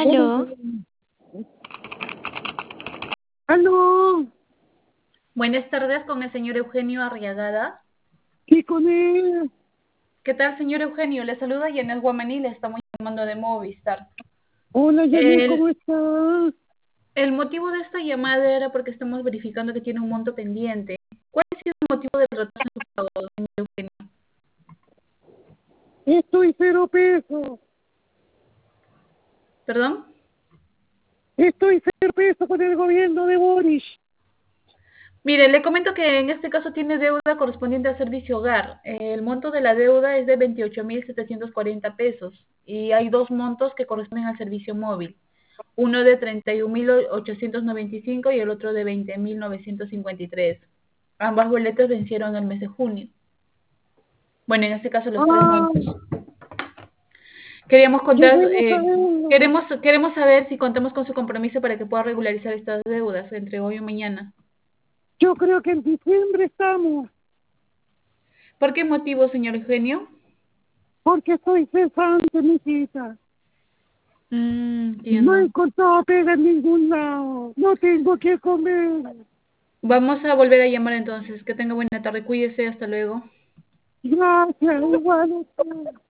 Aló, Aló, Buenas tardes con el señor Eugenio Arriagada. ¿qué con él? ¿Qué tal, señor Eugenio? Le saluda Yanel Guamaní, le estamos llamando de Movistar. Hola, Yanel, ¿cómo El, estás? el motivo de esta llamada era porque estamos verificando que tiene un monto pendiente. ¿Cuál ha sido el motivo del retraso en su pago, señor Eugenio? Estoy 0 pesos. ¿Perdón? Estoy 0 pesos con el gobierno de Boris. Mire, le comento que en este caso tiene deuda correspondiente al servicio hogar. El monto de la deuda es de 28.740 pesos y hay dos montos que corresponden al servicio móvil. Uno de 31.895 y el otro de 20.953. Ambas boletas vencieron el mes de junio. Bueno, en este caso los tres Ah, montos. Queríamos yo contar, quiero saberlo. queremos saber si contamos con su compromiso para que pueda regularizar estas deudas entre hoy y mañana. Yo creo que en diciembre estamos, ¿Por qué motivo, señor Eugenio? porque estoy cesante, mijita. No he Entiendo. encontrado pega en ningún lado. No tengo que comer. Vamos a volver a llamar entonces. Que tenga buena tarde. Cuídese. Hasta luego. Gracias, igual a usted.